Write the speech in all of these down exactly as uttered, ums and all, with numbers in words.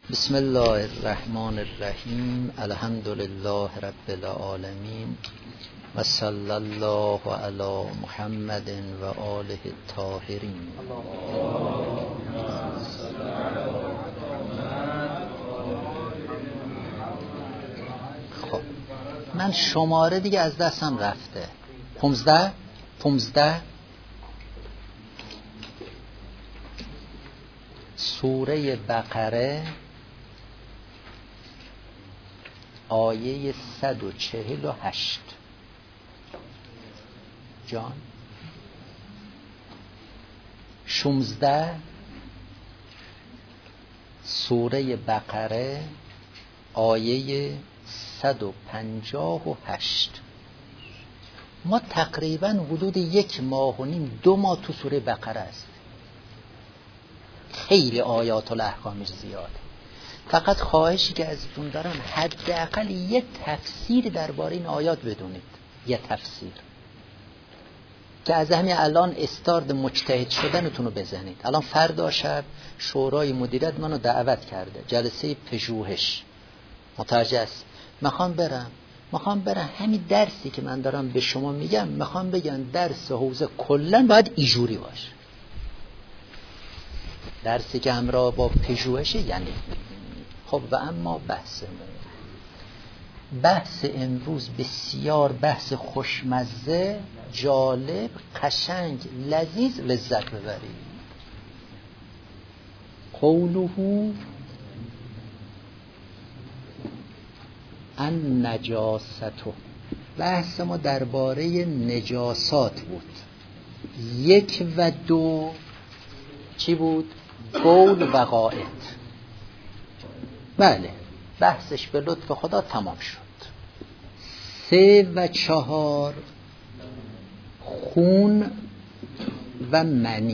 بسم الله الرحمن الرحیم. الحمد لله رب العالمین و صلی الله علی محمد و آله الطاهرین. خب من شماره دیگه از دستم رفته. پونزده پونزده سوره بقره آیه صد و چهل و هشت. جان شانزده سوره بقره آیه صد و پنجاه و هشت. ما تقریبا حدود یک ماه و نیم دو ماه تو سوره بقره است. خیلی آیات و احکامش زیاده. فقط خواهشی که ازتون دارم حداقل یه تفسیر درباره این آیات بدونید، یه تفسیر که از همین الان استارت مجتهد شدنتون رو بزنید. الان فردا شب شورای مدیریت منو دعوت کرده، جلسه پژوهش. متوجه است؟ میخوام برم میخوام برم همین درسی که من دارم به شما میگم، میخوام بگن درس حوزه کلا باید ایجوری باشه. درسی که همراه با پژوهشه یعنی. خب و اما بحثمون بحث امروز بسیار بحث خوشمزه، جالب، قشنگ، لذیذ، لذت ببرید. قوله ان نجاسته. بحث ما درباره نجاسات بود. یک و دو چی بود؟ بول و غائط. بله بحثش به لطف خدا تمام شد. سه و چهار خون و منی.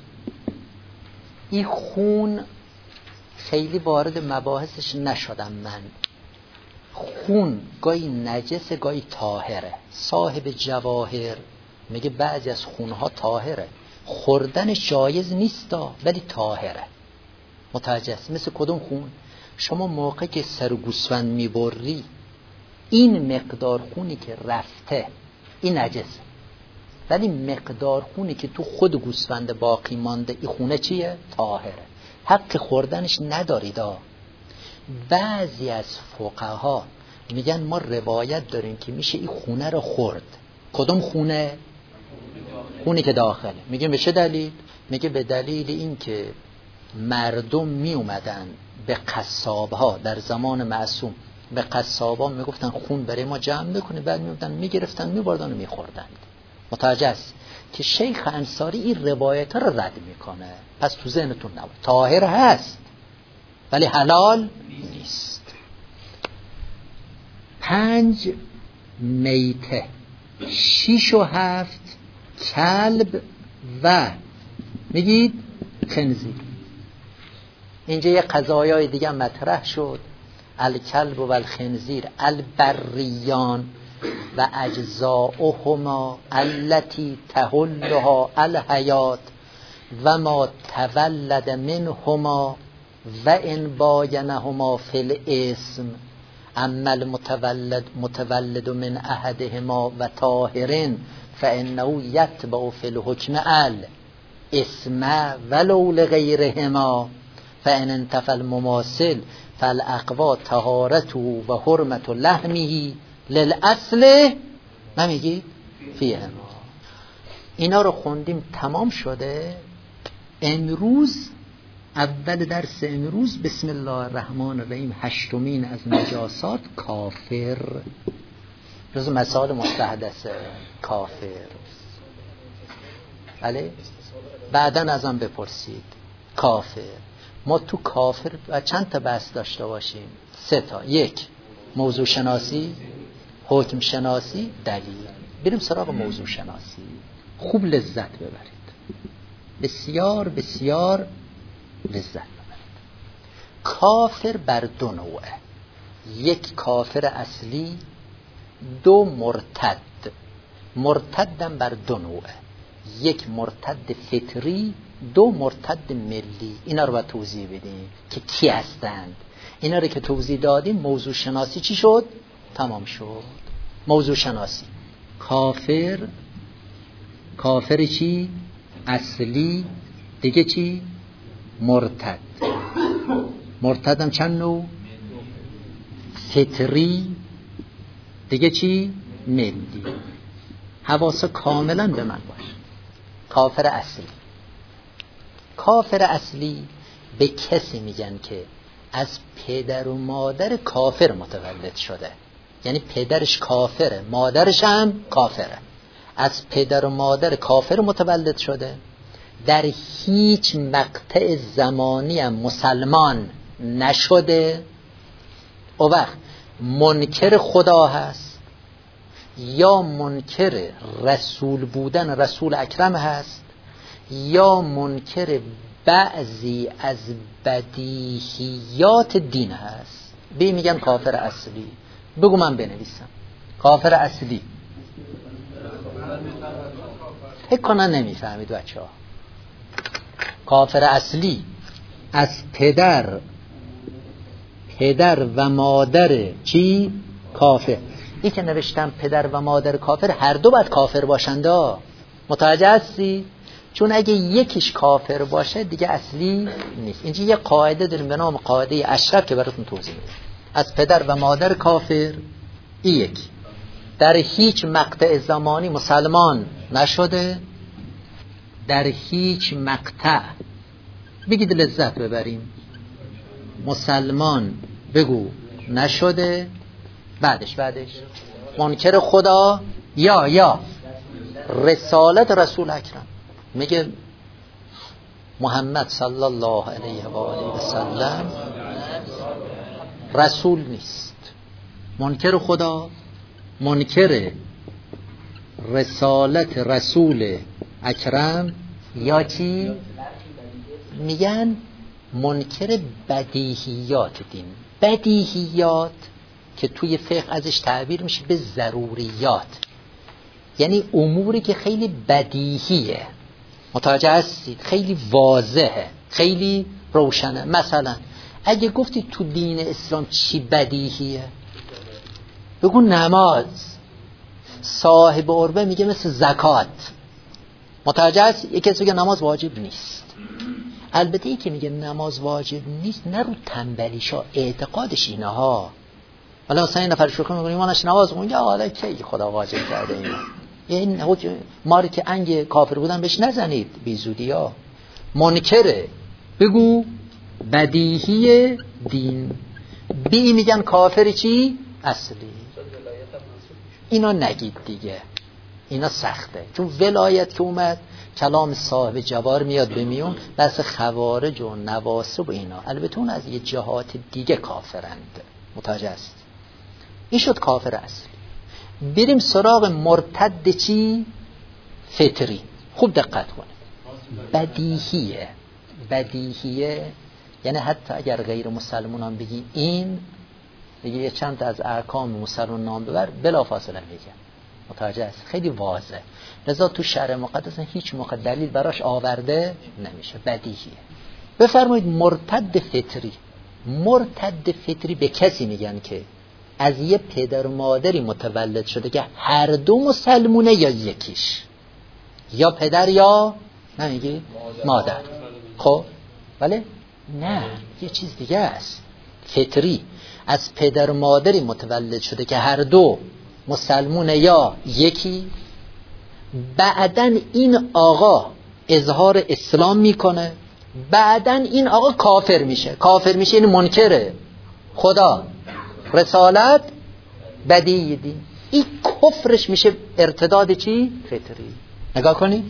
این خون خیلی وارد مباحثش نشدم من. خون گاهی نجسه گاهی طاهره. صاحب جواهر میگه بعضی از خونها طاهره، خوردنش جایز نیستا ولی طاهره. متوجه است؟ مثل کدوم خون؟ شما موقع که سر گوسفند میبری این مقدار خونی که رفته این نجسه، ولی مقدار خونی که تو خود گوسفند باقی مانده این خونه چیه؟ طاهره. حق خوردنش ندارید. بعضی از فقها میگن ما روایت داریم که میشه این خونه رو خورد. کدوم خونه؟ خونی که داخله. میگه به چه دلیل؟ میگه به دلیل این که مردم می اومدن به قصابها در زمان معصوم، به قصابها میگفتن خون برای ما جمع بکنه، بعد میومدن میگرفتن میبردن و میخوردند. متوجه است که شیخ انصاری این روایت رو رد میکنه. پس تو ذهنتون نبود، طاهر هست ولی حلال نیست. پنج میته. شیش و هفت کلب و میگید خنزیر. اینجا یه قضایای دیگه مطرح شد. الکلب و الخنزیر البریان و اجزاؤهما التي تحلها الحیات و ما تولد منهما و ان باینهما فی الاسم اما المتولد متولد من احدهما و طاهر فانه یتبع فی الحکم الاسم ولو لغیرهما فان انتفى المماثل فالاقوى طهارته و حرمت لحمه للاصل نمیگی فیهما. اینا رو خوندیم تمام شده. امروز اول درس امروز بسم الله الرحمن الرحیم هشتمین از نجاسات کافر. جز مسائل مستحدثه کافر. بله بعداً ازم بپرسید کافر. ما تو کافر چند تا بحث داشته باشیم؟ سه تا. یک موضوع شناسی، حکم شناسی، دلیل. بریم سراغ موضوع شناسی. خوب لذت ببرید، بسیار بسیار لذت ببرید. کافر بر دو نوعه. یک کافر اصلی، دو مرتد. مرتدم بر دو نوعه. یک مرتد فطری، دو مرتد ملی. اینا رو باید توضیح بدیم که کی هستند. اینا رو که توضیح دادیم موضوع شناسی چی شد؟ تمام شد. موضوع شناسی کافر، کافر چی؟ اصلی. دیگه چی؟ مرتد. مرتد هم چند نوع؟ فطری. دیگه چی؟ ملی. حواسا کاملا به من باش. کافر اصلی، کافر اصلی به کسی میگن که از پدر و مادر کافر متولد شده، یعنی پدرش کافره، مادرش هم کافره، از پدر و مادر کافر متولد شده، در هیچ مقطع زمانی هم مسلمان نشده، او وقت منکر خدا هست یا منکر رسول بودن رسول اکرم هست یا منکر بعضی از بدیهیات دین هست. به میگن کافر اصلی. بگو من بنویسم. کافر اصلی. فکر کنن نمیفهمید بچه ها. کافر اصلی از پدر پدر و مادر چی؟ کافر. این که نوشتم پدر و مادر کافر، هر دو باید کافر باشنده. متوجه هستی؟ چون اگه یکیش کافر باشه دیگه اصلی نیست. اینجا یه قاعده داریم به نام قاعده اشرف که براتون توضیح میدم. از پدر و مادر کافر، این یک، در هیچ مقطع زمانی مسلمان نشده، در هیچ مقطع، بگید لذت ببریم، مسلمان بگو نشده، بعدش بعدش منکر خدا یا یا رسالت رسول اکرم. میگه محمد صلی الله علیه و آله و سلم رسول نیست، منکر خدا، منکر رسالت رسول اکرم، یا چی میگن منکر بدیهیات دین. بدیهیات که توی فقه ازش تعبیر میشه به ضروریات، یعنی اموری که خیلی بدیهیه. متوجه هستید؟ خیلی واضحه، خیلی روشنه. مثلا اگه گفتی تو دین اسلام چی بدیهیه، بگو نماز. صاحب عربه میگه مثل زکات. متوجه هست؟ یک کسی بگه نماز واجب نیست. البته ای که میگه نماز واجب نیست نه رو تنبلیشا، اعتقادش اینه ها. حالا مثلا این نفر شوخی میکنه ایمانش نماز اونجا، حالا کی خدا واجب کرده اینو؟ این ماری که انگ کافر بودن بهش نزنید بی زودی ها. منکره بگو بدیهی دین. بی میگن کافر چی؟ اصلی. اینا نگید دیگه، اینا سخته. چون ولایت که اومد کلام صاحب جوار میاد به میون، بس خوارج و نواصب و اینا البته اون از یه جهات دیگه کافرند. متوجه است؟ این شد کافر اصلی. بریم سراغ مرتد چی؟ فطری. خوب دقت کنید. بدیهیه. بدیهیه یعنی حتی اگر غیر مسلمان هم بگی این، بگی یه چند تا از احکام مسلمان نام ببر، بلا فاصله میگه. متوجه است؟ خیلی واضحه. لذا تو شرع مقدس هیچ موقع دلیل براش آورده نمیشه. بدیهیه. بفرمایید مرتد فطری. مرتد فطری به کسی میگن که از یه پدر و مادری متولد شده که هر دو مسلمونه یا یکیش، یا پدر یا نمیگی مادر. خب ولی نه، یه چیز دیگه است. فطری از پدر و مادری متولد شده که هر دو مسلمونه یا یکی، بعدن این آقا اظهار اسلام میکنه، بعدن این آقا کافر میشه. کافر میشه یعنی منکره خدا، رسالت، بدیهی دین. این کفرش میشه ارتداد چی؟ فطری. نگاه کنید،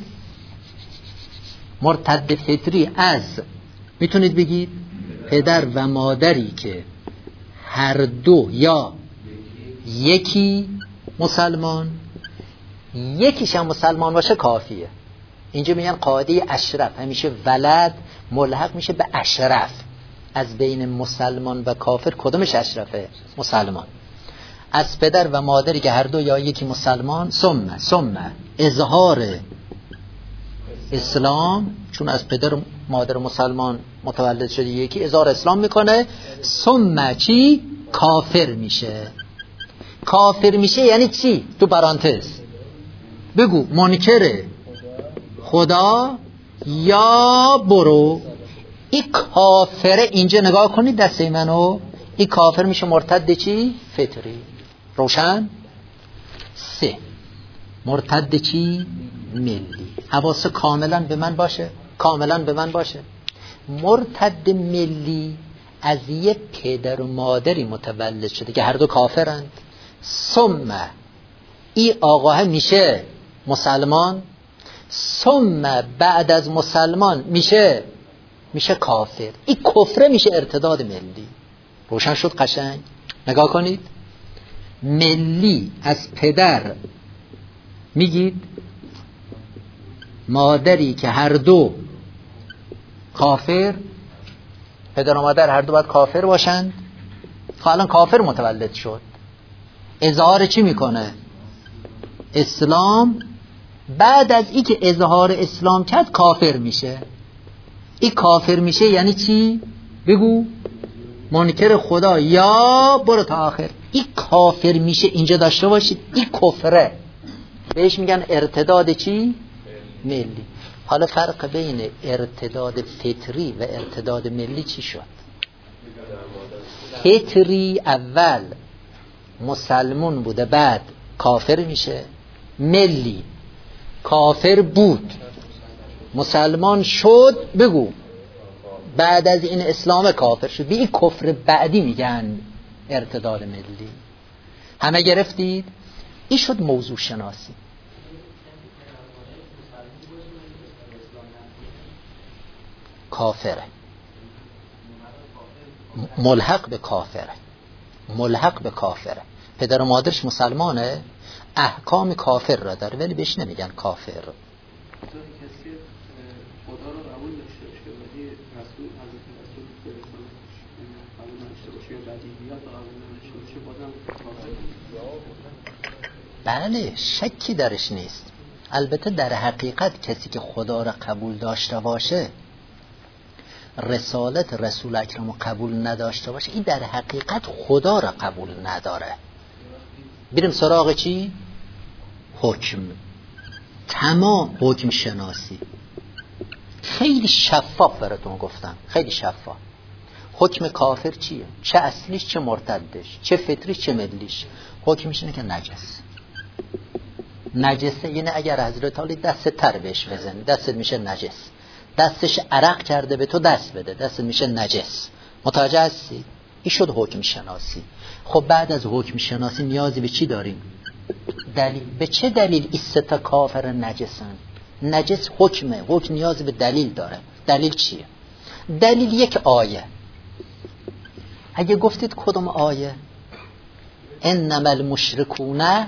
مرتد فطری از، میتونید بگید پدر و مادری که هر دو یا یکی مسلمان، یکیش هم مسلمان باشه کافیه. اینجا میگن قاعده اشرف، همیشه ولد ملحق میشه به اشرف. از بین مسلمان و کافر کدومش اشرفه؟ مسلمان. از پدر و مادری که هر دو یا یکی مسلمان، ثم ثم اظهار اسلام، چون از پدر مادر مسلمان متولد شده، یکی اظهار اسلام میکنه، ثم چی؟ کافر میشه. کافر میشه یعنی چی؟ تو پرانتز بگو منکر خدا یا برو. این کافره، اینجا نگاه کنید دسته منو، این کافر میشه مرتد چی؟ فطری. روشن؟ سه، مرتد چی؟ ملی. حواس کاملا به من باشه، کاملا به من باشه. مرتد ملی از یه پدر و مادری متولد شده که هر دو کافرند، ثم این آقاه میشه مسلمان، ثم بعد از مسلمان میشه میشه کافر. این کفره میشه ارتداد ملی. روشن شد قشنگ؟ نگاه کنید، ملی از پدر میگید مادری که هر دو کافر، پدر و مادر هر دو باید کافر باشند. الان کافر متولد شد، اظهار چی میکنه؟ اسلام. بعد از این که اظهار اسلام کرد کافر میشه. این کافر میشه یعنی چی؟ بگو منکر خدا یا برو تا آخر. این کافر میشه، اینجا داشته باشید، این کفره، بهش میگن ارتداد چی؟ ملی. حالا فرق بین ارتداد فطری و ارتداد ملی چی شد؟ فطری اول مسلمون بوده بعد کافر میشه، ملی کافر بود مسلمان شد، بگو بعد از این اسلام کافر شد. به این کفر بعدی میگن ارتداد ملی. همه گرفتید؟ این شد موضوع شناسی. کافره، ملحق به کافره، ملحق به کافره. پدر و مادرش مسلمانه، احکام کافر را داره ولی بهش نمیگن کافر. بله شکی درش نیست. البته در حقیقت کسی که خدا را قبول داشته باشه، رسالت رسول اکرم رو قبول نداشته باشه، این در حقیقت خدا را قبول نداره. بریم سراغ چی؟ حکم. تمام حکم شناسی خیلی شفاف براتون گفتم، خیلی شفاف. حکم کافر چیه؟ چه اصلیش چه مرتدش، چه فطریش چه ملیش. حکمش اینه که نجس. نجسه یعنی اگر حضرت علی دست تر بهش بزنی دستت میشه نجس. دستش عرق کرده به تو دست بده دستت میشه نجس. متوجه هستی؟ این شد حکم شناسی. خب بعد از حکم شناسی نیازی به چی داریم؟ دلیل. به چه دلیل این سه تا کافر نجسن؟ نجس حکمه، حکم نیاز به دلیل داره. دلیل چیه؟ دلیل یک آیه. اگه گفتید کدوم آیه؟ انما المشرکون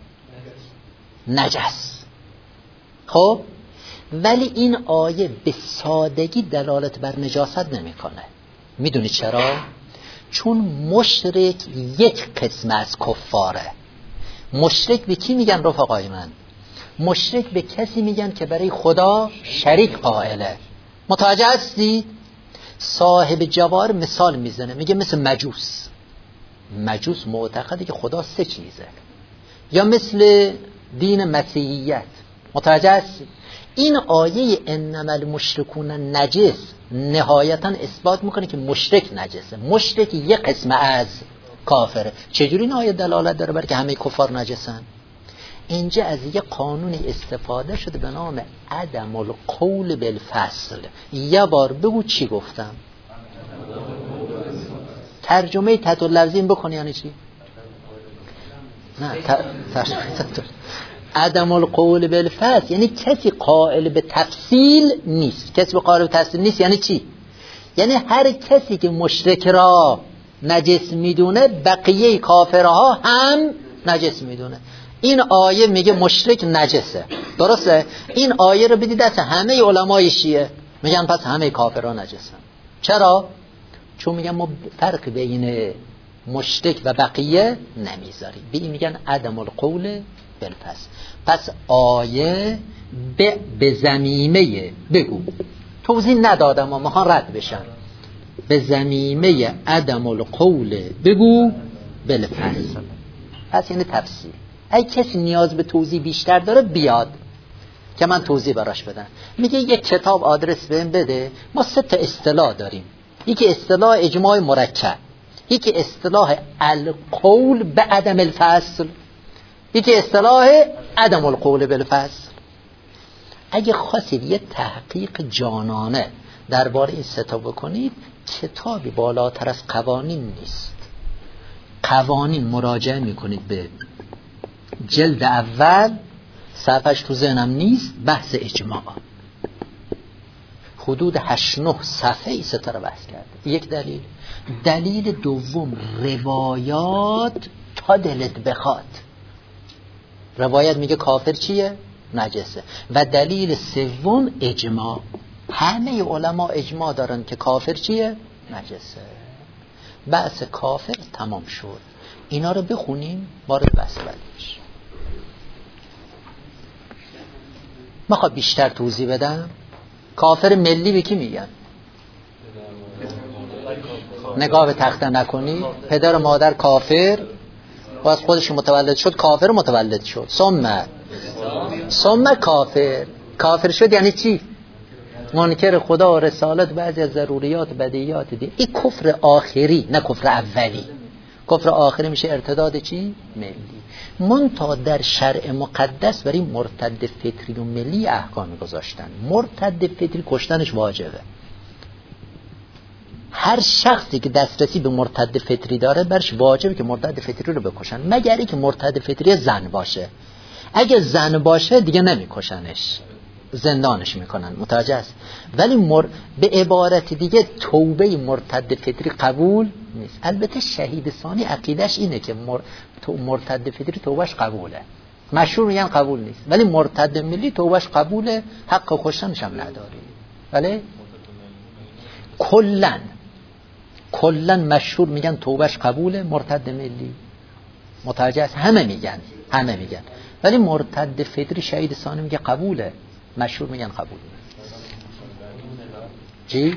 نجس. خب ولی این آیه به سادگی دلالت بر نجاست نمیکنه. میدونی چرا؟ چون مشرک یک قسم از کفاره. مشرک به کی میگن رفقای من؟ مشرک به کسی میگن که برای خدا شریک قائله. متوجه هستی؟ صاحب جوار مثال میزنه، میگه مثل مجوس. مجوس معتقده که خدا سه چیزه. یا مثل دین مسیحیت. متوجه هستی؟ این آیه انما المشرکون نجس نهایتا اثبات میکنه که مشرک نجسه. مشرک یک قسم از کافره. چجوری این آیه دلالت داره بر که همه کفار نجسن؟ اینجا از یه قانونی استفاده شده به نام عدم القول بالفصل. یه بار بگو چی گفتم؟ ترجمه تحت اللفظی بکنی یعنی چی؟ نه ترجمه تحت عدم القول بالفصل یعنی کسی قائل به تفصیل نیست. کسی قائل به تفصیل نیست یعنی چی؟ یعنی هر کسی که مشرک را نجس میدونه بقیه کافرها هم نجس میدونه. این آیه میگه مشرک نجسه، درسته؟ این آیه رو بدید دست همه علمای شیعه، میگن پس همه کافرها نجسن. چرا؟ چون میگن ما فرق بین مشرک و بقیه نمیذاری. به این میگن عدم القول بالفصل. پس آیه به, به زمینه بگو، توضیح ندادم اما میخوان رد بشن، به زمینه عدم القول بگو بالفصل. پس یعنی تفسیر. اگه کسی نیاز به توضیح بیشتر داره بیاد که من توضیح براش بدم. میگه یک کتاب آدرس بهم بده، ما سه تا اصطلاح داریم، یکی اصطلاح اجماع مرکب، یکی اصطلاح القول به عدم الفصل، یکی اصطلاح عدم القول بالفصل. اگه خواستید یه تحقیق جانانه درباره این سه تا بکنید، کتابی بالاتر از قوانین نیست. قوانین مراجعه میکنید به جلد اول، صفحش تو ذهنم نیست، بحث اجماع، حدود هشت نه صفحه ای سه تا رو بحث کرده. یک دلیل. دلیل دوم روایات تا دلت بخواد. روایت میگه کافر چیه؟ نجسه. و دلیل سوم اجماع. همه علما اجماع دارن که کافر چیه؟ نجسه. بحث کافر تمام شد. اینا رو بخونیم وارد بحث بعدی بشیم. میخواد بیشتر توضیح بدم؟ کافر ملی به کی میگن؟ نگاه به تخته نکنی. پدر و مادر کافر، باز خودش متولد شد کافر متولد شد. ثم ثم کافر. کافر شد یعنی چی؟ منکر خدا و رسالت، بعضی از ضروریات بدیهیات دی. این کفر آخری، نه کفر اولی. کفر آخری میشه ارتداد چی؟ ملی. منتها در شرع مقدس برای مرتد فطری و ملی احکامی گذاشتن. مرتد فطری کشتنش واجبه. هر شخصی که دسترسی به مرتد فطری داره برش واجبه که مرتد فطری رو بکشن، مگر اینکه مرتد فطری زن باشه. اگه زن باشه دیگه نمیکشنش، زندانش میکنن. متوجه است؟ ولی مر... به عبارت دیگه توبه مرتد فطری قبول نیست. البته شهید ثانی عقیدش اینه که مر... تو... مرتد فطری توبهش قبوله، مشهور میگن قبول نیست، ولی مرتد ملی توبهش قبوله، حق کشتنش هم نداری. ولی کلن کلن مشهور میگن توبهش قبوله، مرتد ملی. متوجه است؟ همه میگن همه میگن ولی مرتد فطری شهید ثانی میگه قبوله، مشهور میگن قبول. چی؟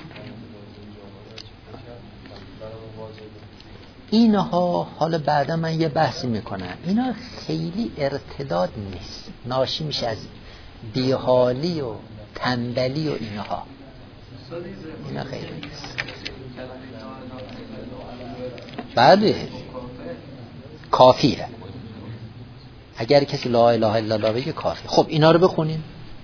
اینها حالا بعدا من یه بحثی میکنم، اینا خیلی ارتداد نیست، ناشی میشه از بیحالی و تنبلی و اینها. اینا خیلی نیست. بله کافیه. اگر کسی لا اله الا الله بگه کافی. خب اینا رو بخونیم.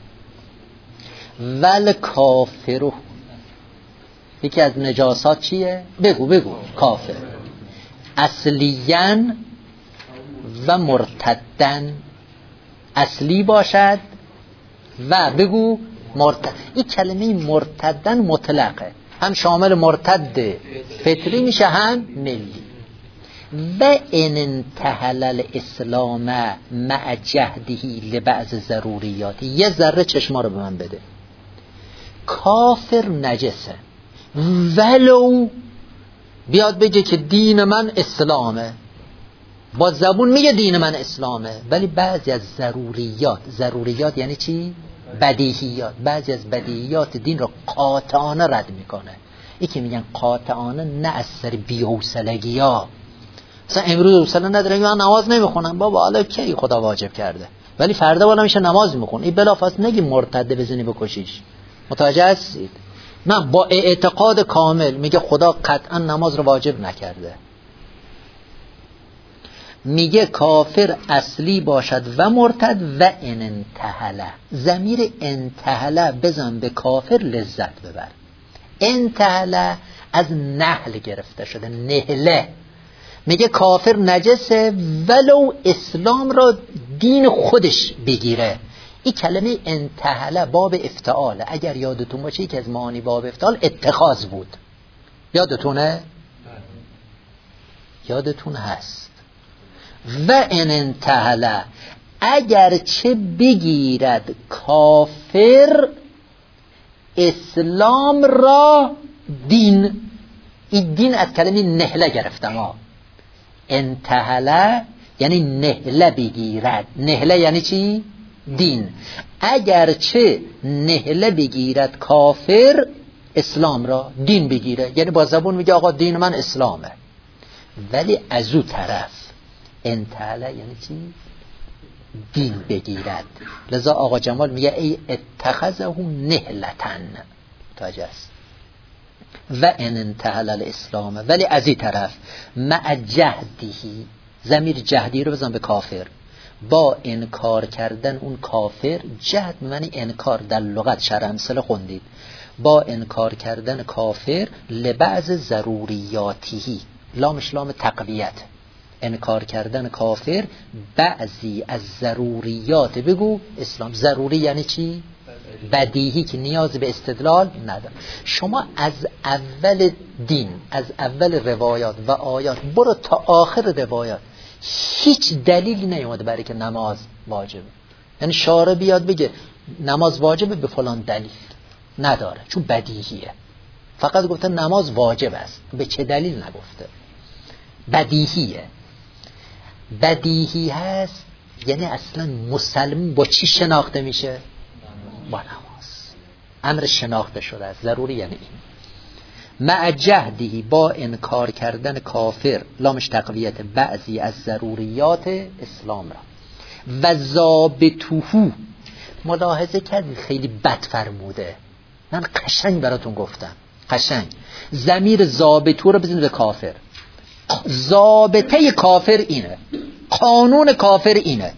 ول کافرو، یکی از نجاسات چیه؟ بگو بگو. کافر اصلیاً و مرتدن، اصلی باشد و بگو مرتد. این کلمه مرتدن مطلقه، هم شامل مرتد فطری میشه هم ملی. و ان انتهل الاسلام مع جهدهی لبعض ضروریات. یه ذره چشما رو به من بده. کافر نجسه ولو بیاد بگه که دین من اسلامه، با زبون میگه دین من اسلامه، ولی بعضی از ضروریات، ضروریات یعنی چی؟ بدیهیات، بعضی از بدیهیات دین رو قاطعانه رد میکنه. این که میگن قاطعانه، نه از سر بی‌حوصلگی ها. مثلا امروز حوصله نداره من نماز نمیخونم، بابا حالا کی خدا واجب کرده، ولی فردا بالا میشه نماز میخون. این بلافاصله نگی مرتد بزنی بکشیش. متوجه هستید؟ نه، با اعتقاد کامل میگه خدا قطعا نماز رو واجب نکرده. میگه کافر اصلی باشد و مرتد و ان انتهله. ضمیر انتهله بزن به کافر لذت ببر. انتهله از نهل گرفته شده، نهله. میگه کافر نجسه ولو اسلام را دین خودش بگیره. این کلمه انتهله باب افتعاله. اگر یادتون باشه یکی از معانی باب افتعال اتخاذ بود. یادتونه؟ یادتون هست. و ان انتهله، اگر چه بگیرد کافر اسلام را دین. این دین از کلمه نهله گرفتم ها. انتهله یعنی نهله بگیرد. نهله یعنی چی؟ دین. اگرچه نهله بگیرد کافر اسلام را، دین بگیره، یعنی با زبون میگه آقا دین من اسلامه، ولی از او طرف انتهله یعنی چی؟ دین بگیرد. لذا آقا جمال میگه ای اتخذه نهلتن تاجه است و ان انتهل الاسلام، ولی از این طرف مع جهدی، ضمیر جهدی رو بزن به کافر، با انکار کردن اون کافر. جهد معنی انکار، در لغت شرع امثله خوندید، با انکار کردن کافر لبعض ضروریاتی، لامش لام تقویت، انکار کردن کافر بعضی از ضروریات، بگو اسلام. ضروری یعنی چی؟ بدیهی که نیاز به استدلال نداره. شما از اول دین، از اول روایات و آیات برو تا آخر روایات، هیچ دلیلی نیومده برای که نماز واجبه. یعنی شارع بیاد بگه نماز واجبه به فلان دلیل، نداره، چون بدیهیه. فقط گفته نماز واجب است، به چه دلیل نگفته. بدیهیه. بدیهی هست یعنی اصلا مسلم با چی شناخته میشه؟ با نماز. امر شناخته شده است، ضروری یعنی این. مع جهدی، با انکار کردن کافر، لامش تقویت، بعضی از ضروریات اسلام را. و ضابطهو، ملاحظه کردید خیلی بد فرموده، من قشنگ براتون گفتم، قشنگ. ضمیر ضابطهو رو بزنید به کافر. ضابطه کافر اینه، قانون کافر اینه.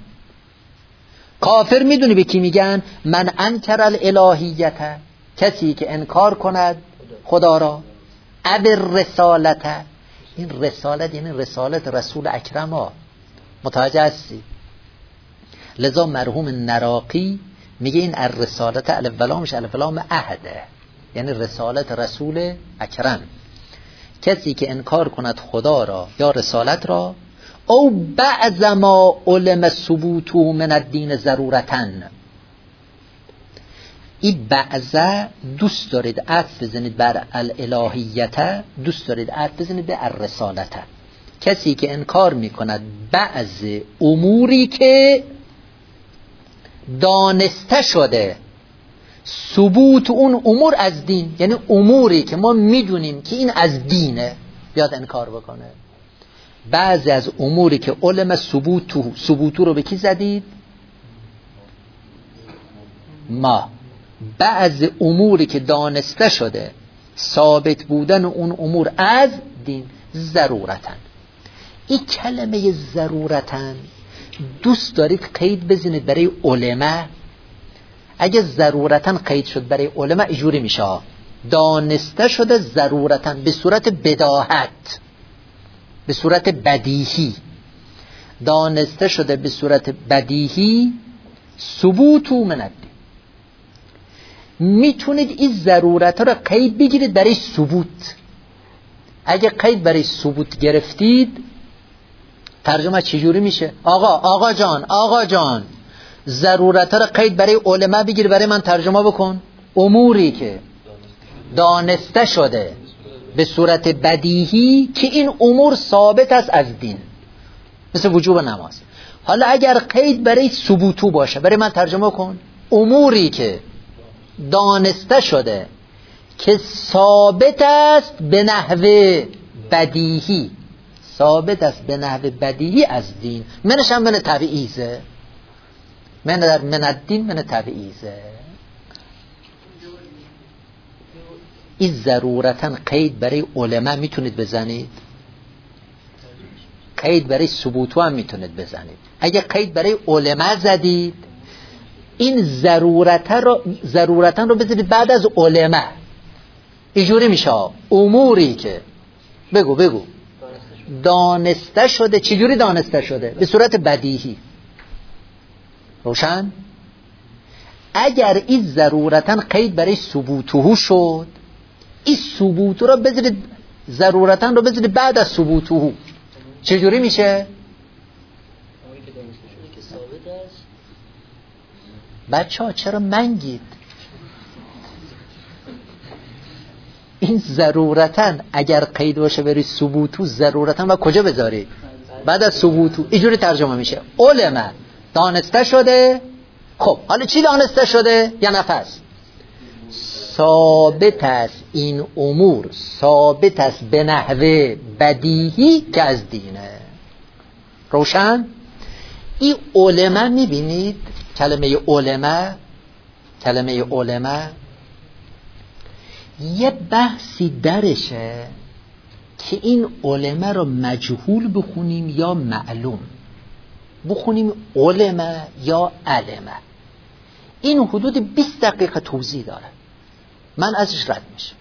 کافر میدونی به کی میگن؟ من انکر الالهیت، کسی که انکار کند خدا را، اب رسالت. این رسالت یعنی رسالت رسول اکرم ها، متوجه هستی؟ لذا مرحوم نراقی میگه این الرسالت الف ولامش الف ولام عهده، یعنی رسالت رسول اکرم. کسی که انکار کند خدا را یا رسالت را، او بعض ما علم ثبوته من الدین ضرورتن. این بعض دوست دارید عطف بزنید بر الالهیت، دوست دارید عطف بزنید به الرسالت. کسی که انکار میکند بعض اموری که دانسته شده ثبوت اون امور از دین، یعنی اموری که ما میدونیم که این از دینه، بیاد انکار بکنه. بعضی از اموری که علم ثبوتو، ثبوتو رو به کی زدید؟ ما. بعضی اموری که دانسته شده ثابت بودن اون امور از دین، ضرورتن. این کلمه ضرورتن دوست دارید قید بزنید برای علماء. اگه ضرورتن قید شد برای علماء اجوری میشه، دانسته شده ضرورتن به صورت بداهت، به صورت بدیهی، دانسته شده به صورت بدیهی، ثبوتو من الدین. میتونید این ضرورت ها رو قید بگیرید برای ثبوت. اگه قید برای ثبوت گرفتید ترجمه چجوری میشه؟ آقا آقا جان آقا جان ضرورت ها رو قید برای علماء بگیر، برای من ترجمه بکن. اموری که دانسته شده به صورت بدیهی که این امور ثابت است از دین، مثل وجوب نماز. حالا اگر قید برای ثبوتو باشه، برای من ترجمه کن. اموری که دانسته شده که ثابت است به نحو بدیهی، ثابت است به نحو بدیهی از دین، منش هم من تبعیزه، من در من الدین من تبعیزه. این ضرورتاً قید برای علماء میتونید بزنید، قید برای ثبوتو هم میتونید بزنید. اگه قید برای علماء زدید، این ضرورتاً رو ضرورتاً رو بزنید بعد از علماء، اینجوری میشه اموری که بگو بگو دانسته شده. چجوری دانسته شده؟ به صورت بدیهی. روشن؟ اگر این ضرورتاً قید برای ثبوتو شد، این ثبوتو رو بذارید، ضرورتاً رو بذارید بعد از ثبوتو، چجوری میشه؟ بچه ها چرا منگید؟ این ضرورتاً اگر قید باشه برای ثبوتو، ضرورتاً و کجا بذاری؟ بعد از ثبوتو اینجوری ترجمه میشه. علم دانسته شده. خب حالا چی دانسته شده؟ یه نفس ثابت است این امور، ثابت است به نحوه بدیهی که از دینه. روشن؟ این علمه میبینید کلمه علمه، کلمه علمه یه بحثی درشه که این علمه رو مجهول بخونیم یا معلوم بخونیم، علمه یا علمه. این حدود بیست دقیقه توضیح داره، من ازش رد میشم.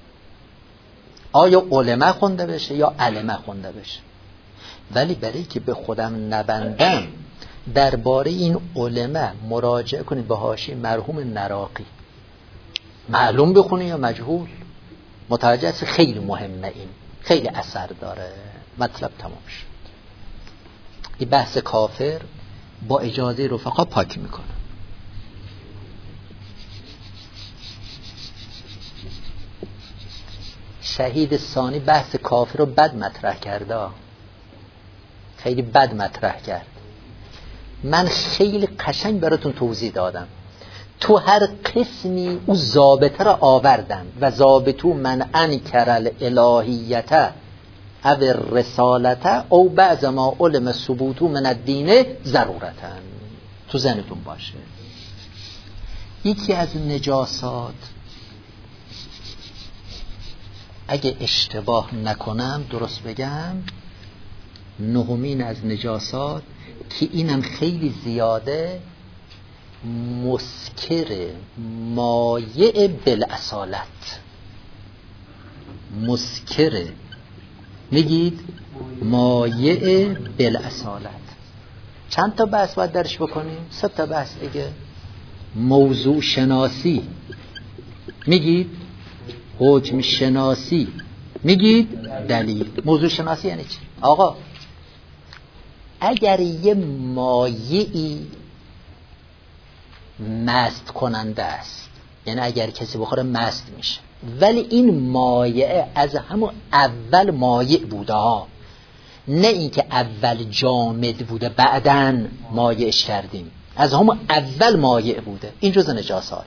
آیا علمه خونده بشه یا علمه خونده بشه؟ ولی برای که به خودم نبندم درباره این علمه مراجعه کنید به حاشیه مرحوم نراقی، معلوم بخونید یا مجهول. متوجه است؟ خیلی مهمه، این خیلی اثر داره. مطلب تمام شد. این بحث کافر با اجازه رفقا پاک میکنه. شهید ثانی بحث کافر رو بد مطرح کرده، خیلی بد مطرح کرد. من خیلی قشنگ براتون توضیح دادم. تو هر قسمی او ضابطه را آوردن و ضابطو من انکر الالهیت او رسالت او بعض ما علم ثبوتو من الدین ضرورتا. تو ذهنتون باشه یکی از نجاسات، اگه اشتباه نکنم درست بگم، نهمین از نجاسات که اینم خیلی زیاده، مسکر مایع بالاصالت. مسکر میگید مایع بالاصالت. چند تا بحث باید درش بکنیم؟ سه تا بحث دیگه. موضوع شناسی میگید، حکم شناسی میگید، دلیل. موضوع شناسی یعنی چی؟ آقا اگر یه مایعی مست کننده است، یعنی اگر کسی بخوره مست میشه، ولی این مایع از همون اول مایع بوده ها، نه اینکه اول جامد بوده بعدن مایعش کردیم، از همون اول مایع بوده، این جزء نجاسات.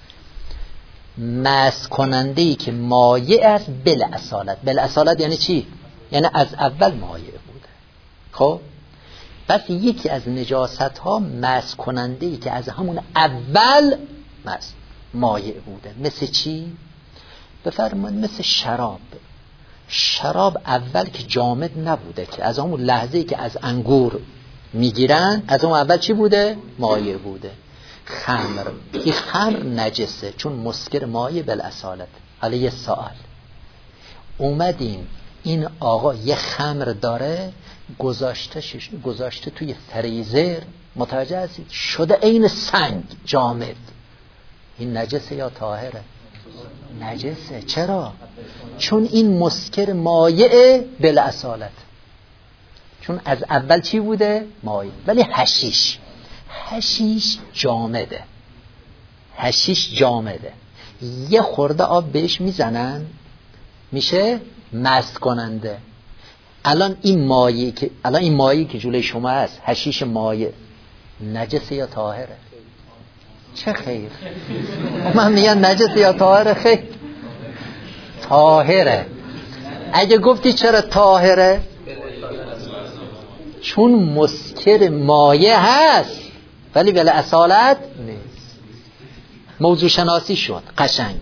مست کننده ای که مایع است بل اصالت. بل اصالت یعنی چی؟ یعنی از اول مایع بوده. خب پس یکی از نجاست ها مست کننده ای که از همون اول مست مایع بوده. مثل چی؟ بفرمایید مثل شراب. شراب اول که جامد نبوده، که از همون لحظه ای که از انگور میگیرن از اون اول چی بوده؟ مایع بوده. خمر، این خمر نجسه چون مسکر مایع بالاصالت. حالا یه سوال، اومدیم این آقا یه خمر داره، گذاشته گذاشته توی فریزر، متوجه هستید؟ شده عین سنگ جامد، این نجسه یا طاهره؟ نجسه. چرا؟ چون این مسکر مایع بالاصالت، چون از اول چی بوده؟ مایع. ولی حشیش، حشیش جامده، حشیش جامده، یه خورده آب بهش میزنن میشه مست کننده. الان این مایع که الان این مایع که جلوی شما هست، حشیش مایع، نجسه یا طاهره؟ چه خیر؟ من میگم نجسه یا طاهره؟ خیر طاهره. اگه گفتی چرا طاهره؟ چون مسکر مایع هست ولی بلا اصالت نیست. موضوع شناسی شد قشنگ.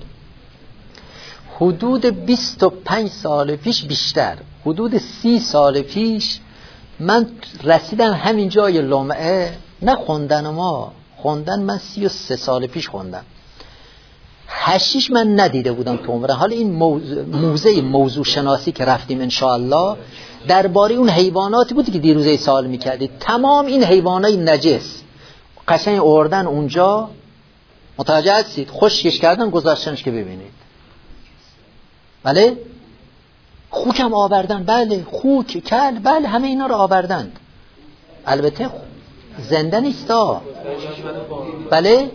حدود بیست و پنج سال پیش، بیشتر حدود سی سال پیش، من رسیدم همین جای لمعه، نه خوندن ما خوندن، من سی و سه سال پیش خوندم. حشیش من ندیده بودم تو عمره. حالا این موضوع موزه موضوع شناسی که رفتیم انشاءالله درباره اون حیواناتی بود که دیروزه سال میکردید، تمام این حیوانای نجس قشنگ آوردن اونجا، متوجه هستید؟ خشکش کردن گذاشتنش که ببینید. بله خوک هم آوردن، بله خوک کل، بله همه اینا رو آوردن. البته زنده نیستا، بله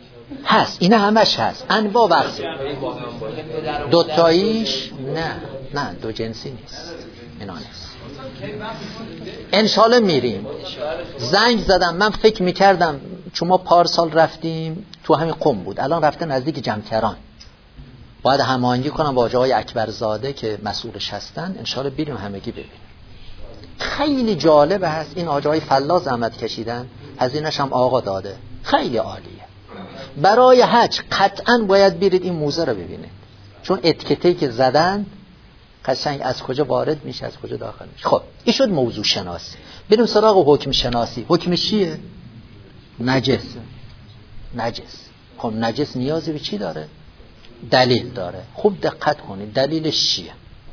هست، اینا همش هست، انواع وقت دوتاییش نه نه دو جنسی نیست، اینا نیست. انشالله میریم. زنگ زدم، من فکر میکردم چون ما پارسال رفتیم تو همین قم بود، الان رفته نزدیک جمکران، باید هماهنگی کنم با آقای اکبرزاده که مسئولش هستن، انشالله بریم همگی ببینیم. خیلی جالب هست. این آقای فلا زحمت کشیدن، هزینه‌اش هم آقا داده، خیلی عالیه. برای حج قطعاً باید برید این موزه رو ببینید، چون اتیکتی که زدن قشنگ از کجا وارد میشه از کجا داخل میشه. خب این شد موضوع شناسی. بریم سراغ حکم شناسی. حکم چیه؟ نجس. نجس. خب نجس نیازی به چی داره؟ دلیل داره. خوب دقت کنید دلیلش چیه؟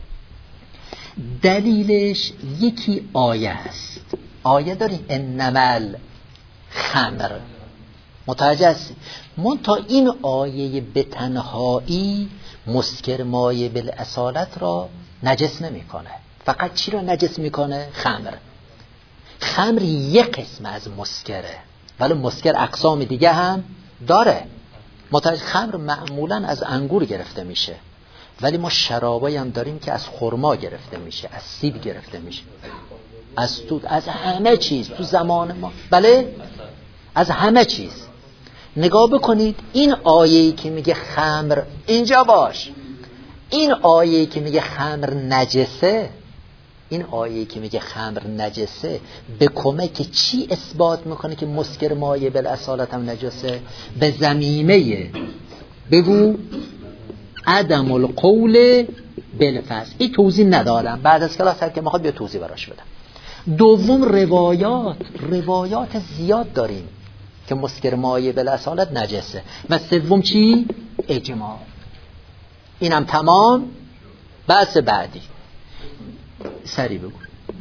دلیلش یکی آیه است. آیه داریم انمل خمر، متوجه هستی؟ من تا این آیه به تنهایی مسکر مایه بالاصالت را نجس نمی کنه. فقط چی را نجس میکنه؟ خمر. خمر یک قسم از مسکره، ولی مسکر اقسام دیگه هم داره. متوجه؟ خمر معمولا از انگور گرفته میشه، ولی ما شرابایی هم داریم که از خرما گرفته میشه، از سیب گرفته میشه، از توت، از همه چیز تو زمان ما. بله، از همه چیز. نگاه بکنید این آیه‌ای که میگه خمر، اینجا باش، این آیه‌ای که میگه خمر نجسه، این آیه‌ای که میگه خمر نجسه به کمک چی اثبات میکنه که مسکر مایه بالاصالت هم نجسه؟ به ضمیمه بگو عدم القول بالفصل. این توضیح ندارم، بعد از کلاس هر که میخواد بیا توضیح براش بدم. دوم روایات، روایات زیاد داریم که مسکر مایه بالاصالت نجسه. و سوم چی؟ اجماع. اینم تمام. بحث بعدی سری بگو.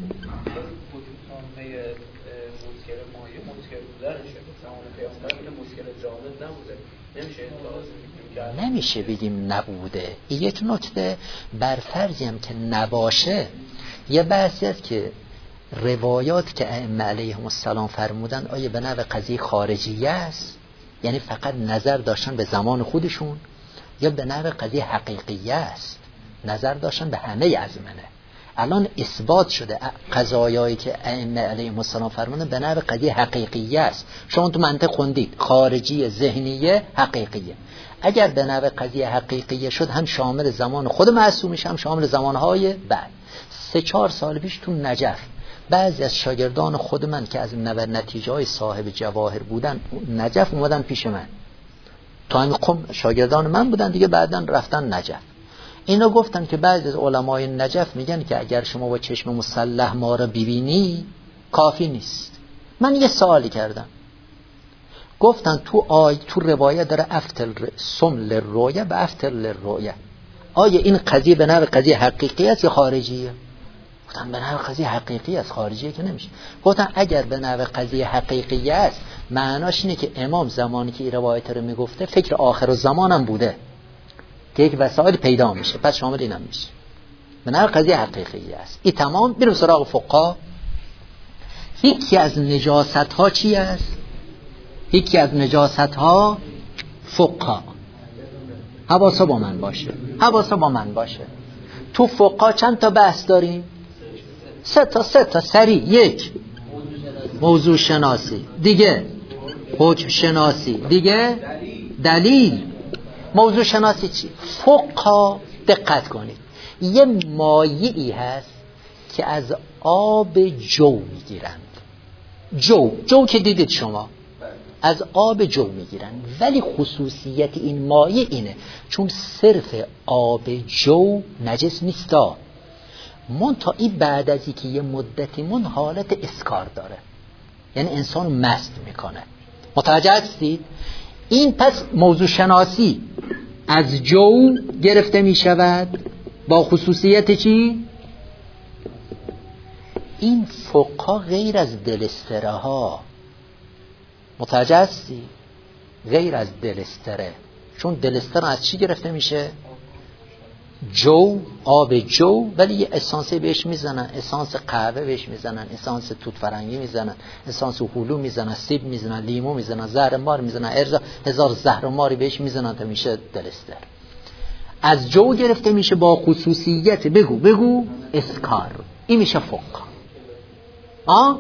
نمیشه بگیم نبوده. این یک نکته. بر فرضی هم که نباشه، یه بحثی است که روایات که ائمه علیهم السلام فرمودن آیا به نوع قضیه خارجیه است، یعنی فقط نظر داشتن به زمان خودشون، یا به نوع قضیه حقیقیه است، نظر داشتن به همه ازمنه. الان اثبات شده قضایایی که ائمه علیهم السلام فرمودن به نوع قضیه حقیقیه است. شما تو منطق خوندید خارجی، ذهنیه، حقیقیه. اگر به نوع قضیه حقیقیه شد، هم شامل زمان خود معصوم میشه، هم شامل زمانهای بعد. سه چهار سال پیش تو نجف بعضی از شاگردان خود من که از نوع نتیجه های صاحب جواهر بودن نجف اومدن پیش من، تا همین قم شاگردان من بودن دیگه، بعدن رفتن نجف. اینا گفتن که بعضی از علمای نجف میگن که اگر شما با چشم مسلح ما رو ببینی کافی نیست. من یه سوالی کردم، گفتن تو آی تو روایت داره افتل سم للرؤیا و افتل للرؤیا، آیا این قضیه به نوع قضیه حقیقی است یا خارجیه؟ گفتن به نوع قضیه حقیقی است، خارجیه که نمیشه. گفتن اگر به نوع قضیه حقیقی است، معناش اینه که امام زمانی که این روایت رو میگفته فکر آخر الزمان هم بوده که یک وسایل پیدا میشه، پس شامل اینم میشه. به نوع قضیه حقیقی است. این تمام. بریم سراغ فقها. یکی از نجاست ها چی است؟ یکی از نجاست ها فقها. حواسا با من باشه، حواسا با من باشه. تو فقها چند تا بحث داریم؟ سه تا. سه تا سری. یک موضوع شناسی، دیگه حکم شناسی، دیگه دلیل. موضوع شناسی چی؟ فقها دقت کنید، یه مایعی هست که از آب جو میگیرند. جو جو که دیدید شما، از آب جو میگیرن، ولی خصوصیت این مایع اینه چون صرف آب جو نجس نیستا، منتهی بعد از اینکه یه مدتی من حالت اسکار داره، یعنی انسان مست میکنه. متوجه هستید؟ این پس موضوع شناسی از جو گرفته میشود با خصوصیت چی؟ این فقها غیر از دلستره ها، متوجه هستی؟ غیر از دلستره، چون دلستر از چی گرفته میشه؟ جو، آب جو، ولی یه اسانسی بهش میزنن، اسانس قهوه بهش میزنن، اسانس توت فرنگی میزنن، اسانس هلو میزنن، سیب میزنن، لیمو میزنن، زهر مار میزنن، ارزا هزار زهر ماری بهش میزنن تا میشه دلستر. از جو گرفته میشه با خصوصیت بگو بگو اسکار، این میشه فقا. آه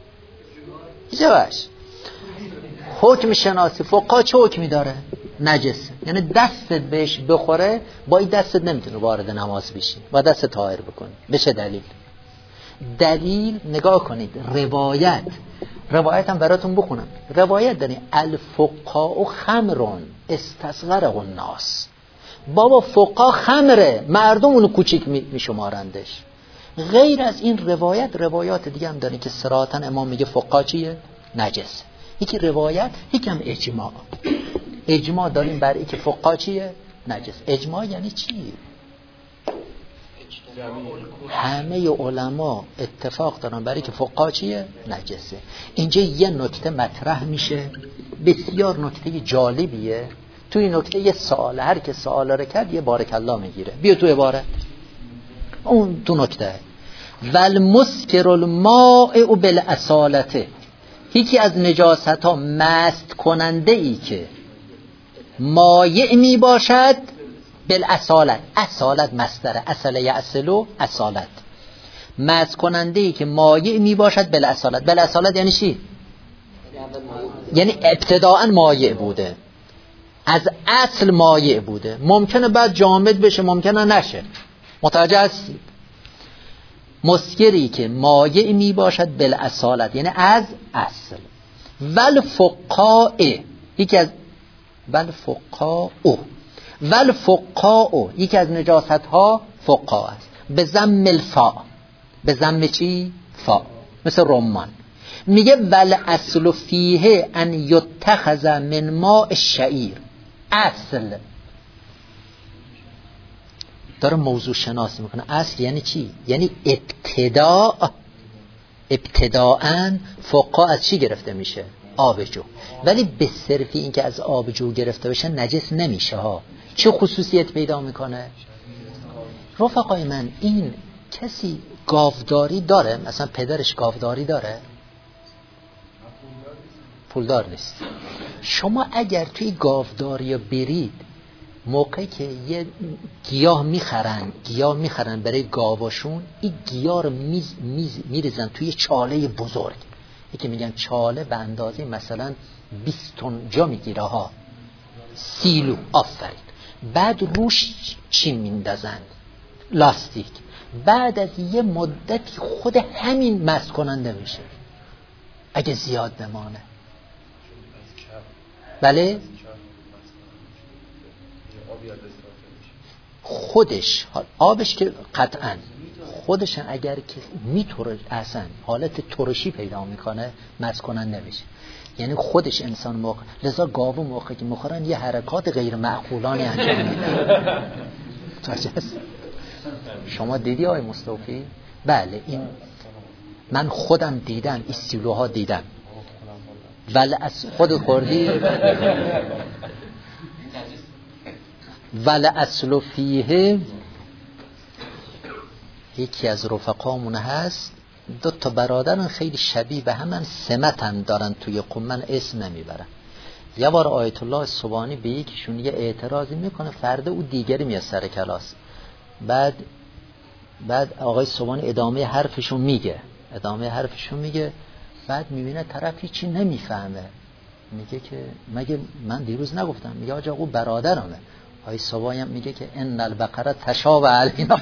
جواش حکم شناسی فقا چه حکمی داره؟ نجس، یعنی دستت بهش بخوره با این دستت نمیتونه وارد نماز بشی، با دست طاهر بکنی. به چه دلیل؟ دلیل نگاه کنید، روایت روایت هم براتون بخونم. روایت داریم الفقاء خمرون استصغره الناس. بابا فقا خمره، مردم اونو کوچیک می شمارندش. غیر از این روایت روایات دیگه هم داریم که صراحتاً امام میگه فقا چیه؟ نجس. یکی روایت، یکی هم اجماع. اجماع داریم برای که فقا چیه؟ نجس. اجماع یعنی چی؟ همه علما اتفاق دارن برای که فقا چیه؟ نجسه. اینجا یه نکته مطرح میشه، بسیار نکته جالبیه. توی این نکته یه سوال، هر که سوال رو کرد یه بارک الله میگیره. بیا تو عبارت اون دو نکته. والمسکر المائع بالاصالته، یکی از نجاست ها مست کننده ای که مایع می باشد بالاصالت. اصالت مصدر اصل یعسلو اصالت، مست کننده ای که مایع می باشد بالاصالت. بالاصالت یعنی چی؟ یعنی ابتداء مایع بوده، از اصل مایع بوده، ممکنه بعد جامد بشه ممکنه نشه. متوجه هستید؟ مسکری که مایع می باشد بالاصالت یعنی از اصل. والفقاء یکی از والفقاء والفقاء یکی از نجاست ها فقا است. به ضم الفاء، به ضم چی؟ فا، مثل رمان. میگه ول اصل فیه ان یتخذ من ماء الشعیر. اصل داره موضوع شناسی میکنه. اصل یعنی چی؟ یعنی ابتداء، ابتداءً فقا از چی گرفته میشه؟ آب جو. ولی به صرفی این که از آب جو گرفته بشه نجس نمیشه ها. چه خصوصیت پیدا میکنه؟ رفقای من، این کسی گاوداری داره؟ مثلا پدرش گاوداری داره؟ پولدار نیست. شما اگر توی گاوداری برید، موقعی که یه گیاه میخرن گیاه میخرن برای گاواشون، این گیاه رو میز میز میریزن توی چاله بزرگ، یکی میگن چاله به اندازه مثلا بیست تن جا میگیره ها، سیلو. آفرین. بعد روش چی میندازن؟ لاستیک. بعد از یه مدتی خود همین مست کننده میشه اگه زیاد بمانه. بله خودش آبش که قطعاً خودش اگر که میتونه اصلا حالت ترشی پیدا میکنه مست کننده نمیشه. یعنی خودش انسان موقع، لذا گاو موقعی که میخورن یه حرکات غیر معقولانی انجام میدن. شما دیدی آقای مصطفی؟ بله، این من خودم دیدم، استیلوها دیدم. ولی از خودت خوردی؟ ولی اصل فیه، یکی از رفقامون هست، دو تا برادرن خیلی شبیه به همن، سمتن دارن توی قوم، من اسم نمیبرم. یه بار آیت الله سبحانی به یکیشون یه اعتراضی میکنه، فردا او دیگری میاد سر کلاس. بعد بعد آقای سبحانی ادامه حرفشون میگه ادامه حرفشون میگه بعد میبینه طرف هیچی نمیفهمه، میگه که مگه من دیروز نگفتم؟ میگه آجا او برادرمه. آقای سبحانی هم میگه که ان البقره تشابه علینا.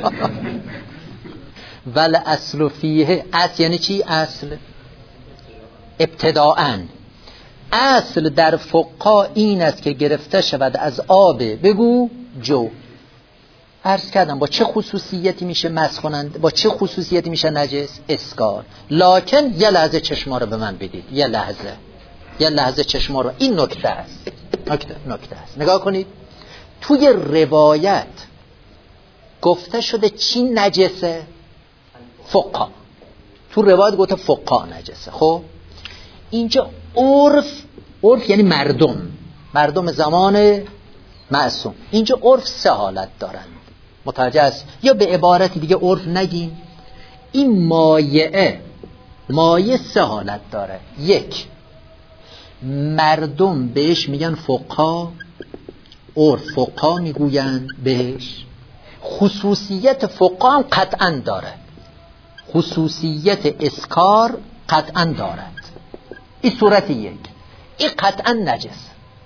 ول اصل فیه، اصل یعنی چی؟ اصل ابتداءً. اصل در فقا این است که گرفته شود از آب بگو جو. عرض کردم با چه خصوصیتی میشه مس کنند، با چه خصوصیتی میشه نجس؟ اسکار. لکن یه لحظه چشما رو به من بدید، یه لحظه یه لحظه چشما رو. این نکته است، نکته نکته است. نگاه کنید، توی روایت گفته شده چی نجسه؟ فقا. تو روایت گفته فقا نجسه. خب اینجا عرف، عرف یعنی مردم، مردم زمان معصوم، اینجا عرف سه حالت دارن. متوجه است؟ یا به عبارتی دیگه عرف نگیم، این مایعه مایع سه حالت داره. یک، مردم بهش میگن فقها، عرف فقها میگویند بهش. خصوصیت فقها هم قطعا داره، خصوصیت اسکار قطعا دارد. این صورت یک، این قطعا نجس،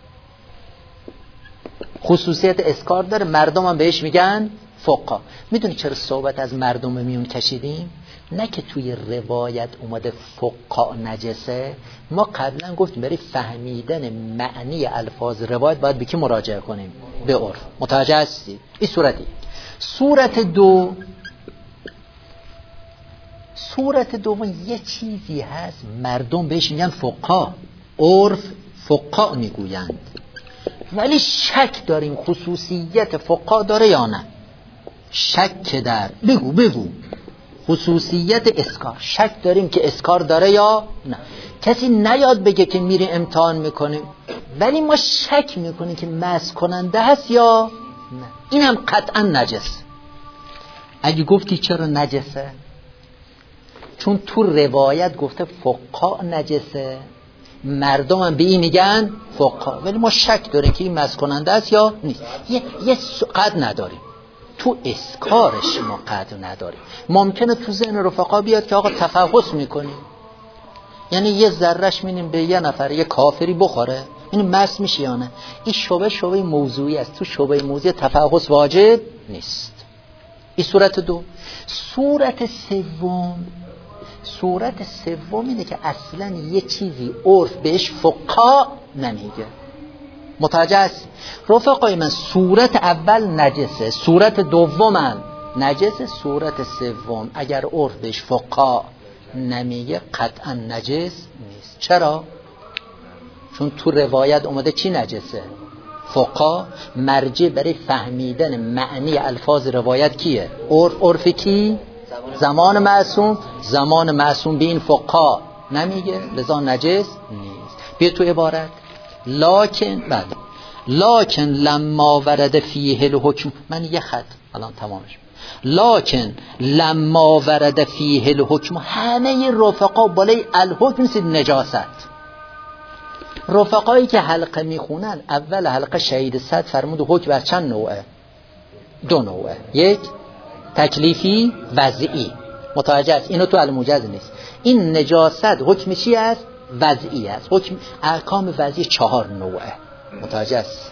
خصوصیت اسکار داره، مردم هم بهش میگن فقها. میدونی چرا صحبت از مردم میون کشیدیم؟ نه که توی روایت اومده فقها نجسه، ما قبلا گفتیم برای فهمیدن معنی الفاظ روایت باید به کی مراجعه کنیم؟ به عرف. متوجه هستی؟ این صورت یک. صورت دو، صورت دوم یه چیزی هست مردم بهش میگن فقها، عرف فقها میگویند، ولی شک داریم خصوصیت فقها داره یا نه. شک در بگو بگو خصوصیت اسکار، شک داریم که اسکار داره یا نه. کسی نیاد بگه که میری امتحان میکنیم ولی ما شک میکنیم که مست کننده هست یا نه. این هم قطعا نجس. اگه گفتی چرا نجسه؟ چون تو روایت گفته فقها نجسه، مردم هم به این میگن فقها، ولی ما شک داریم که این مست کننده است یا نیست. یه, یه قد نداریم تو اسکارش، ما قد نداریم. ممکنه تو ذهن رفقا بیاد که آقا تفحص میکنیم، یعنی یه ذرهش میدیم به یه نفر یه کافری بخوره این مست میشه یا نه. این شبه شبه موضوعی است، تو شبه موضوعی تفحص واجب نیست. این صورت دو. صورت سوم، صورت سوم اینه که اصلا یه چیزی عرف بهش فقها نمیگه. متوجه است؟ رفقای من صورت اول نجسه، صورت دوم نجسه، صورت سوم اگر عرف بهش فقها نمیگه قطعا نجس نیست. چرا؟ چون تو روایت اومده چی نجسه؟ فقها. مرجع برای فهمیدن معنی الفاظ روایت کیه؟ عرف. عرف کی؟ زمان معصوم. زمان معصوم به این فقها نمیگه، لذا نجس نیست. بیا تو عبارت لکن بعد لکن لما ورد فیه الحکم، من یه خط الان تمامش. لکن لما ورد فیه الحکم، همه رفقا بالای الحکم سید نجاست. رفقایی که حلقه میخونن اول حلقه شهید صد فرمود حکم بر چند نوعه؟ دو نوعه. یک تکلیفی، وضعی. متوجه است؟ اینو تو الموجز نیست. این نجاست حکم چی است؟ وضعی است. حکم احکام وضعی چهار نوعه. متوجه است؟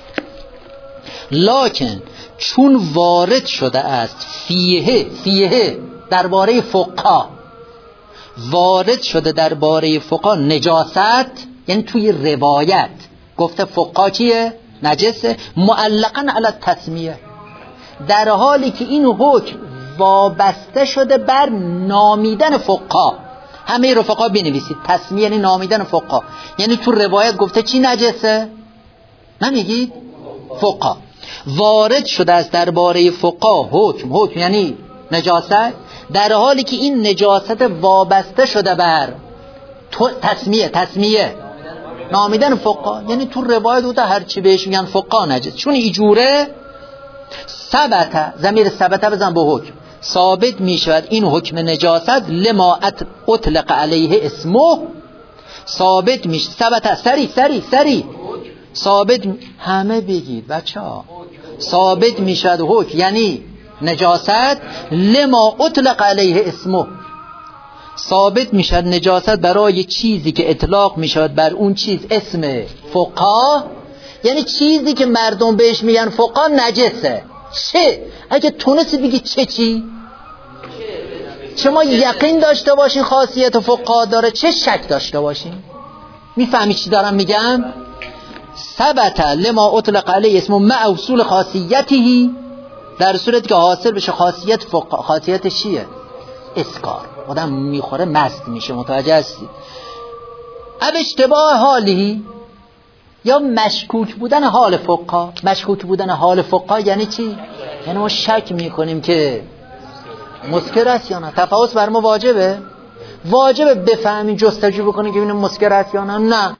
لکن چون وارد شده است فیه، فیه درباره فقها وارد شده درباره فقها نجاست، یعنی توی روایت گفته فقها چیه؟ نجسه، معلقاً علی التسمیه، در حالی که این حکم وابسته شده بر نامیدن فقها. همه رفقا بنویسید تسمیه یعنی نامیدن فقها، یعنی تو روایت گفته چی نجسه؟ نمیگید؟ فقها. وارد شده است درباره فقها حکم، حکم یعنی نجاست، در حالی که این نجاست وابسته شده بر تسمیه، تسمیه نامیدن فقها، یعنی تو روایت بوده هر چی بهش میگن فقها نجس. چون ایجوره ثبت، ضمیر ثبت بزن به حکم، ثابت می شود این حکم نجاست لما اطلق علیه اسمه، ثابت می شود ثبت، سری سری سری ثابت، همه بگید بچه ها، ثابت می شود حکم یعنی نجاست لما اطلق علیه اسمه، ثابت می شود نجاست برای چیزی که اطلاق می شود بر اون چیز اسم فقها، یعنی چیزی که مردم بهش میگن فقها نجسه. چه؟ اگه تونستی بگی چه چی؟ چه ما یقین داشته باشین خاصیت فقها داره، چه شک داشته باشین؟ میفهمی چی دارم میگم؟ ثبت لما اطلق علیه اسم مع اصول خاصیتی، در صورتی که حاصل بشه خاصیت فقها. خاصیت چیه؟ اسکار، آدم میخوره مست میشه. متوجه هستی؟ اب اشتباه حالی یا مشکوک بودن حال فقها. مشکوک بودن حال فقها یعنی چی؟ یعنی ما شک میکنیم که مسکر است یا نه. تفحص بر ما واجبه؟ واجبه بفهمیم جستجو بکنیم که ببینیم مسکر است یا نه؟ نه.